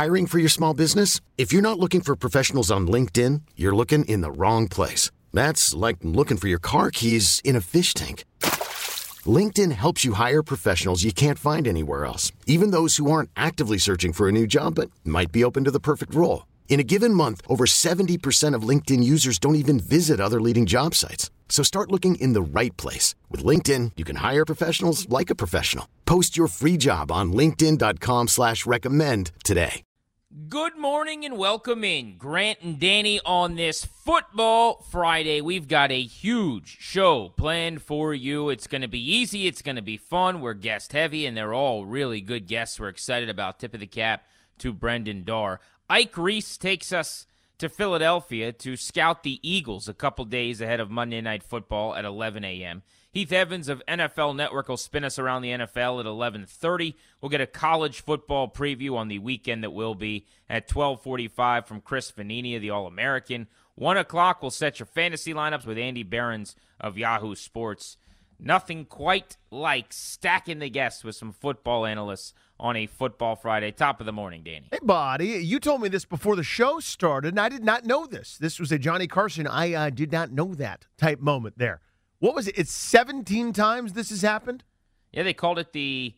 Hiring for your small business? If you're not looking for professionals on LinkedIn, you're looking in the wrong place. That's like looking for your car keys in a fish tank. LinkedIn helps you hire professionals you can't find anywhere else, even those who aren't actively searching for a new job but might be open to the perfect role. In a given month, over 70% of LinkedIn users don't even visit other leading job sites. So start looking in the right place. With LinkedIn, you can hire professionals like a professional. Post your free job on linkedin.com/recommend today. Good morning and welcome in. Grant and Danny on this Football Friday. We've got a huge show planned for you. It's going to be easy. It's going to be fun. We're guest heavy, and they're all really good guests. We're excited about. Tip of the cap to Brendan Darr. Ike Reese takes us to Philadelphia to scout the Eagles a couple days ahead of Monday Night Football at 11 a.m. Heath Evans of NFL Network will spin us around the NFL at 11:30. We'll get a college football preview on the weekend that will be at 12:45 from Chris Vanini of the All-American. 1 o'clock, we'll set your fantasy lineups with Andy Behrens of Yahoo Sports. Nothing quite like stacking the guests with some football analysts on a Football Friday. Top of the morning, Danny. Hey, buddy. You told me this before the show started, and I did not know this. This was a Johnny Carson, I did not know that type moment there. What was it? It's 17 times this has happened? Yeah, they called it the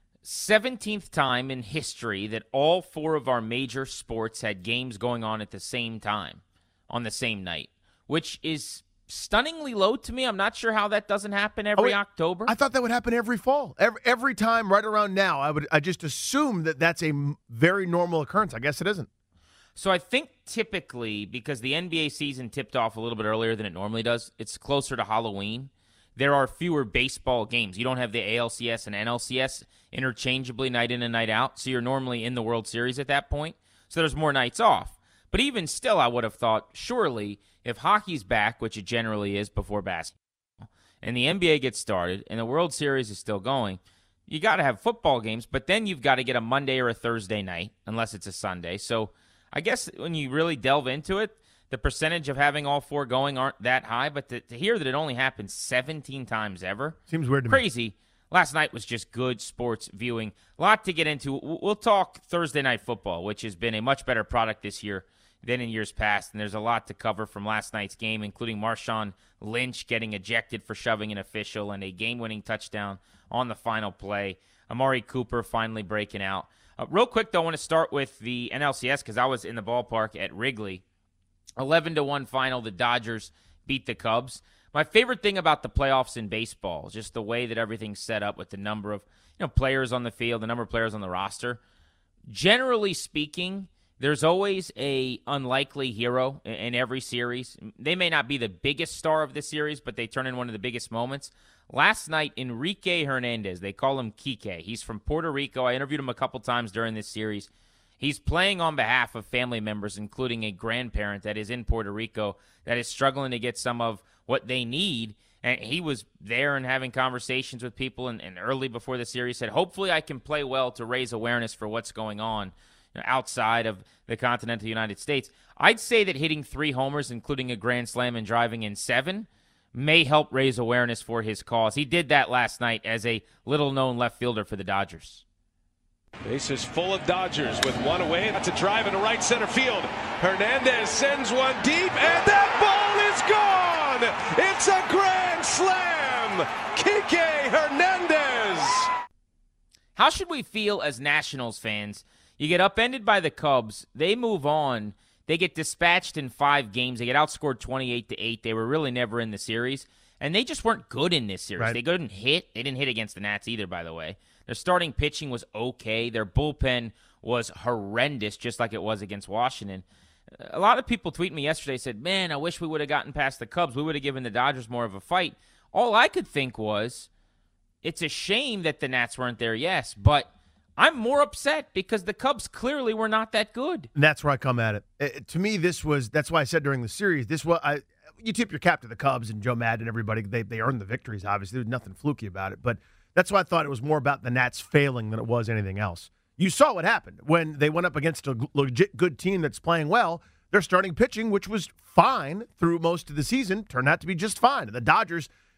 17th time in history that all four of our major sports had games going on at the same time, on the same night, which is stunningly low to me. I'm not sure how that doesn't happen every October. I thought that would happen every fall. Every time right around now, I just assume that that's a very normal occurrence. I guess it isn't. So I think typically, because the NBA season tipped off a little bit earlier than it normally does, it's closer to Halloween. There are fewer baseball games. You don't have the ALCS and NLCS interchangeably night in and night out, so you're normally in the World Series at that point. So there's more nights off. But even still, I would have thought, surely, if hockey's back, which it generally is before basketball, and the NBA gets started, and the World Series is still going, you got to have football games, but then you've got to get a Monday or a Thursday night, unless it's a Sunday. So I guess when you really delve into it, the percentage of having all four going aren't that high, but to hear that it only happens 17 times ever, seems weird to me. Crazy. Last night was just good sports viewing. A lot to get into. We'll talk Thursday Night Football, which has been a much better product this year than in years past, and there's a lot to cover from last night's game, including Marshawn Lynch getting ejected for shoving an official and a game-winning touchdown on the final play. Amari Cooper finally breaking out. Real quick, though, I want to start with the NLCS because I was in the ballpark at Wrigley. 11-1 final, the Dodgers beat the Cubs. My favorite thing about the playoffs in baseball is just the way that everything's set up with the number of players on the field, the number of players on the roster. Generally speaking, there's always a unlikely hero in every series. They may not be the biggest star of the series, but they turn in one of the biggest moments. Last night, Enrique Hernandez, they call him Kike. He's from Puerto Rico. I interviewed him a couple times during this series. He's playing on behalf of family members, including a grandparent that is in Puerto Rico that is struggling to get some of what they need. And he was there and having conversations with people and early before the series said, hopefully I can play well to raise awareness for what's going on outside of the continental United States. I'd say that hitting 3 homers, including a grand slam and driving in 7, may help raise awareness for his cause. He did that last night as a little-known left fielder for the Dodgers. Base is full of Dodgers with one away. That's a drive into right center field. Hernandez sends one deep, and that ball is gone! It's a grand slam! Kike Hernandez! How should we feel as Nationals fans? You get upended by the Cubs. They move on. They get dispatched in 5 games. They get outscored 28-8. They were really never in the series. And they just weren't good in this series. Right. They couldn't hit. They didn't hit against the Nats either, by the way. Their starting pitching was okay. Their bullpen was horrendous, just like it was against Washington. A lot of people tweeted me yesterday, said, man, I wish we would have gotten past the Cubs. We would have given the Dodgers more of a fight. All I could think was, it's a shame that the Nats weren't there, yes, but I'm more upset because the Cubs clearly were not that good. And that's where I come at it. To me, that's why I said during the series, you tip your cap to the Cubs and Joe Madden and everybody. They earned the victories, obviously. There's nothing fluky about it. But that's why I thought it was more about the Nats failing than it was anything else. You saw what happened when they went up against a legit good team that's playing well. Their starting pitching, which was fine through most of the season, turned out to be just fine. The Dodgers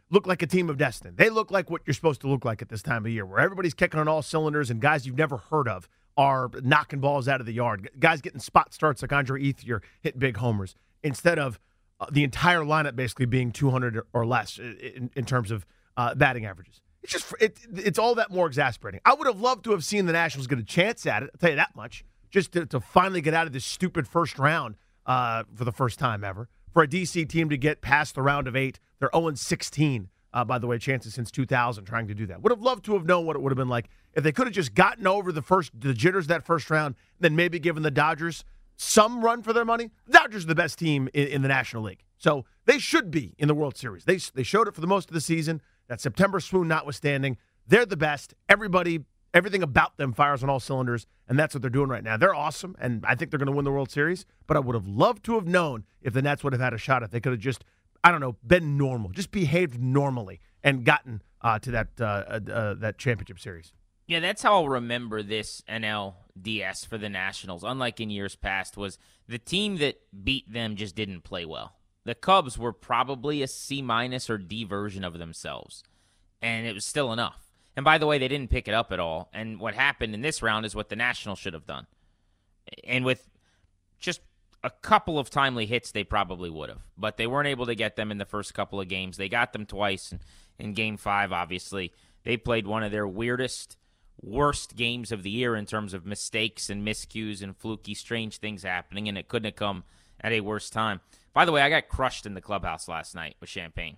look like a team of destiny. They look like what you're supposed to look like at this time of year, where everybody's kicking on all cylinders and guys you've never heard of are knocking balls out of the yard. Guys getting spot starts like Andre Ethier hitting big homers instead of the entire lineup basically being 200 or less in terms of batting averages. It's all that more exasperating. I would have loved to have seen the Nationals get a chance at it, I'll tell you that much, just to finally get out of this stupid first round for the first time ever. For a DC team to get past the round of 8, they're 0-16, by the way, chances since 2000 trying to do that. Would have loved to have known what it would have been like if they could have just gotten over the jitters of that first round, then maybe given the Dodgers some run for their money. The Dodgers are the best team in the National League, so they should be in the World Series. They showed it for the most of the season. That September swoon notwithstanding, they're the best. Everything about them fires on all cylinders, and that's what they're doing right now. They're awesome, and I think they're going to win the World Series, but I would have loved to have known if the Nets would have had a shot, if they could have just, been normal, just behaved normally and gotten to that championship series. Yeah, that's how I'll remember this NLDS for the Nationals, unlike in years past, was the team that beat them just didn't play well. The Cubs were probably a C- or D version of themselves, and it was still enough. And by the way, they didn't pick it up at all. And what happened in this round is what the Nationals should have done. And with just a couple of timely hits, they probably would have. But they weren't able to get them in the first couple of games. They got them twice in Game 5, obviously. They played one of their worst games of the year in terms of mistakes and miscues and fluky, strange things happening, and it couldn't have come at a worse time. By the way, I got crushed in the clubhouse last night with champagne.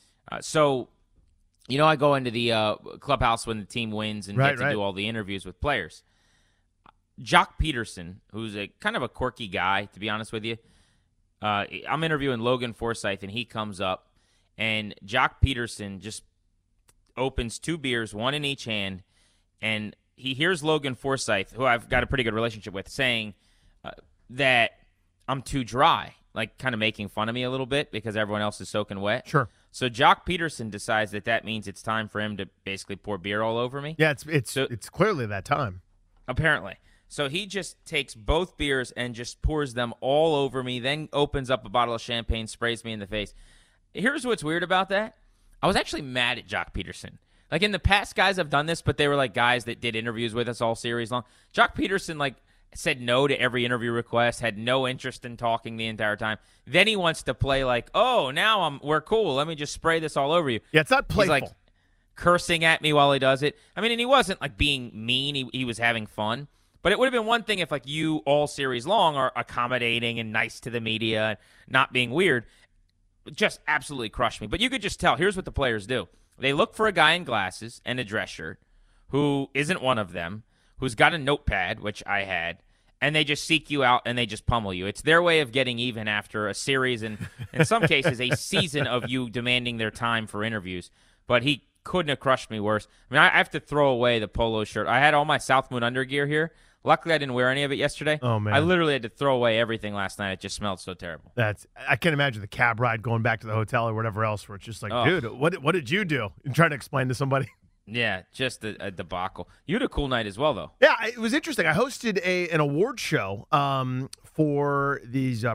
I go into the clubhouse when the team wins and get to do all the interviews with players. Jock Peterson, who's a kind of a quirky guy, to be honest with you, I'm interviewing Logan Forsythe, and he comes up, and Jock Peterson just opens 2 beers, one in each hand, and he hears Logan Forsythe, who I've got a pretty good relationship with, saying that I'm too dry, like kind of making fun of me a little bit because everyone else is soaking wet. Sure. So Jock Peterson decides that means it's time for him to basically pour beer all over me. Yeah, it's clearly that time. Apparently. So he just takes both beers and just pours them all over me, then opens up a bottle of champagne, sprays me in the face. Here's what's weird about that. I was actually mad at Jock Peterson. Like in the past, guys have done this, but they were like guys that did interviews with us all series long. Jock Peterson said no to every interview request, had no interest in talking the entire time. Then he wants to play like, oh, now we're cool. Let me just spray this all over you. Yeah, it's not playful. He's like cursing at me while he does it. I mean, and he wasn't like being mean. He was having fun. But it would have been one thing if like you all series long are accommodating and nice to the media and not being weird. It just absolutely crushed me. But you could just tell. Here's what the players do. They look for a guy in glasses and a dress shirt who isn't one of them, who's got a notepad, which I had, and they just seek you out and they just pummel you. It's their way of getting even after a series and, in some cases, a season of you demanding their time for interviews. But he couldn't have crushed me worse. I mean, I have to throw away the polo shirt. I had all my South Moon undergear here. Luckily, I didn't wear any of it yesterday. Oh, man. I literally had to throw away everything last night. It just smelled so terrible. I can't imagine the cab ride going back to the hotel or whatever else where it's just like, dude, what did you do? And trying to explain to somebody. Yeah, just a debacle. You had a cool night as well, though. Yeah, it was interesting. I hosted an award show for these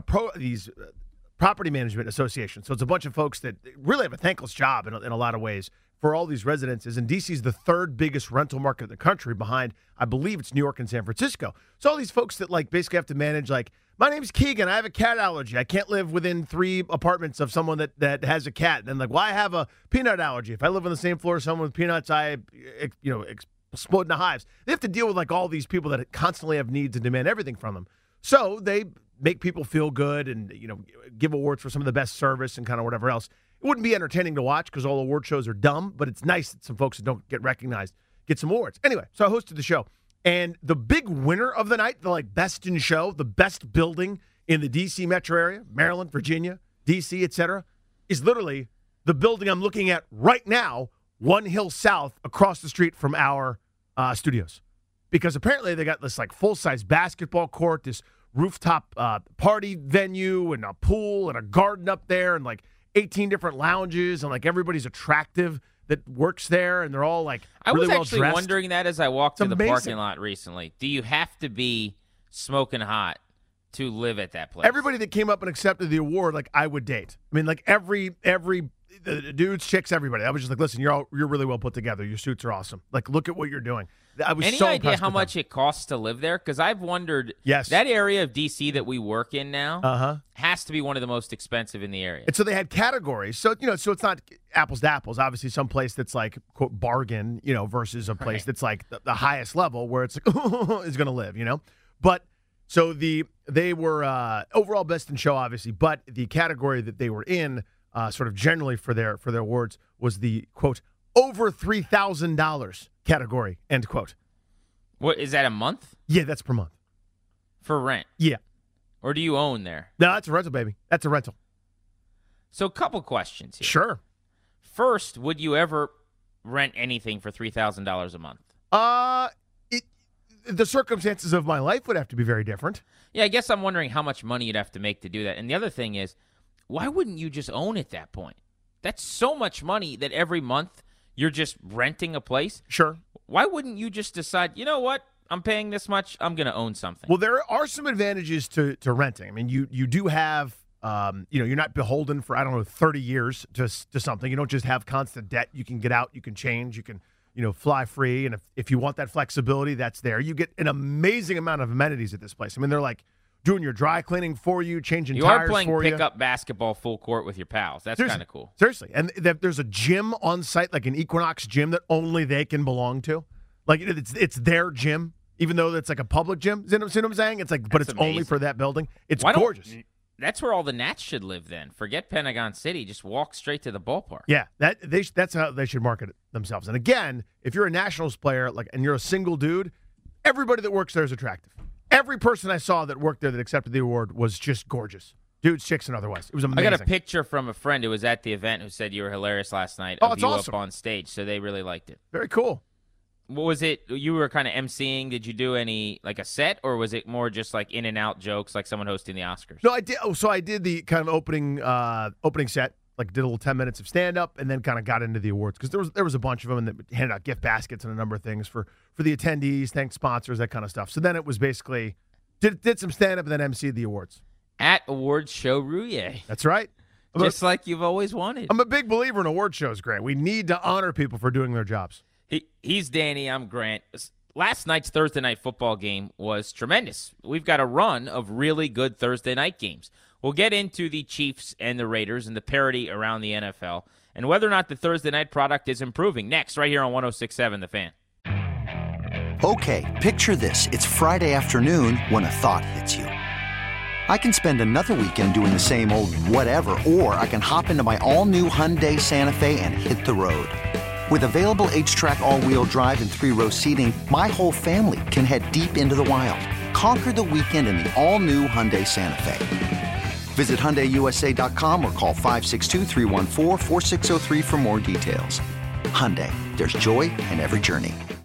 property management associations. So it's a bunch of folks that really have a thankless job in a lot of ways for all these residences. And D.C. is the 3rd biggest rental market in the country behind, I believe it's New York and San Francisco. So all these folks that like basically have to manage like, my name's Keegan, I have a cat allergy. I can't live within 3 apartments of someone that has a cat. And like, well, I have a peanut allergy. If I live on the same floor as someone with peanuts, I explode into hives. They have to deal with like all these people that constantly have needs and demand everything from them. So they make people feel good and, give awards for some of the best service and kind of whatever else. It wouldn't be entertaining to watch because all award shows are dumb, but it's nice that some folks that don't get recognized get some awards. Anyway, so I hosted the show. And the big winner of the night, the best in show, the best building in the D.C. metro area, Maryland, Virginia, D.C., etc., is literally the building I'm looking at right now, one hill south across the street from our studios. Because apparently they got this full-size basketball court, this rooftop party venue and a pool and a garden up there and 18 different lounges and everybody's attractive that works there and they're all really I was well actually dressed. wondering that as I walked through the amazing. parking lot recently. Do you have to be smoking hot to live at that place? Everybody that came up and accepted the award, I would date. I mean, every the dudes, chicks, everybody. I was just like, listen, you're really well put together. Your suits are awesome. Like, look at what you're doing. I was Any so idea impressed how with much them. it costs to live there? Because I've wondered. Yes. That area of D.C. that we work in now – has to be one of the most expensive in the area. And so they had categories. So, so it's not apples to apples. Obviously, some place that's like, quote, bargain, versus a place that's like the highest level where it's like, is going to live, But so they were overall best in show, obviously, but the category that they were in sort of generally for their awards was the, quote, over $3,000 category, end quote. What, is that a month? Yeah, that's per month. For rent? Yeah. Or do you own there? No, that's a rental, baby. That's a rental. So a couple questions here. Sure. First, would you ever rent anything for $3,000 a month? The circumstances of my life would have to be very different. Yeah, I guess I'm wondering how much money you'd have to make to do that. And the other thing is, why wouldn't you just own at that point? That's so much money that every month you're just renting a place. Sure. Why wouldn't you just decide, you know what? I'm paying this much. I'm going to own something. Well, there are some advantages to renting. I mean, you do have, you're not beholden for, 30 years to something. You don't just have constant debt. You can get out, you can change, you can, fly free. And if you want that flexibility, that's there. You get an amazing amount of amenities at this place. I mean, they're like doing your dry cleaning for you, changing you tires are playing for you. pickup basketball full court with your pals. That's kind of cool. Seriously. And there's a gym on site, like an Equinox gym that only they can belong to. Like it's their gym. Even though it's like a public gym, see what I'm saying? It's like, but it's only for that building. It's gorgeous. That's where all the Nats should live then. Forget Pentagon City. Just walk straight to the ballpark. Yeah, that's how they should market it themselves. And again, if you're a Nationals player and you're a single dude, everybody that works there is attractive. Every person I saw that worked there that accepted the award was just gorgeous. Dudes, chicks, and otherwise. It was amazing. I got a picture from a friend who was at the event who said you were hilarious last night. Oh, it's awesome. Up on stage, so they really liked it. Very cool. What was it? You were kind of emceeing. Did you do any, like a set, or was it more just like in and out jokes, like someone hosting the Oscars? No, I did. So I did the kind of opening set, like did a little 10 minutes of stand up, and then kind of got into the awards because there was a bunch of them that handed out gift baskets and a number of things for the attendees, thanked sponsors, that kind of stuff. So then it was basically did some stand up and then emceed the awards at Awards Show Rouillet. That's right. Just like you've always wanted. I'm a big believer in award shows, Grant. We need to honor people for doing their jobs. He's Danny. I'm Grant. Last night's Thursday night football game was tremendous. We've got a run of really good Thursday night games. We'll get into the Chiefs and the Raiders and the parity around the NFL and whether or not the Thursday night product is improving. Next, right here on 106.7 The Fan. Okay, picture this. It's Friday afternoon when a thought hits you. I can spend another weekend doing the same old whatever, or I can hop into my all-new Hyundai Santa Fe and hit the road. With available H-Track all-wheel drive and 3-row seating, my whole family can head deep into the wild. Conquer the weekend in the all-new Hyundai Santa Fe. Visit HyundaiUSA.com or call 562-314-4603 for more details. Hyundai, there's joy in every journey.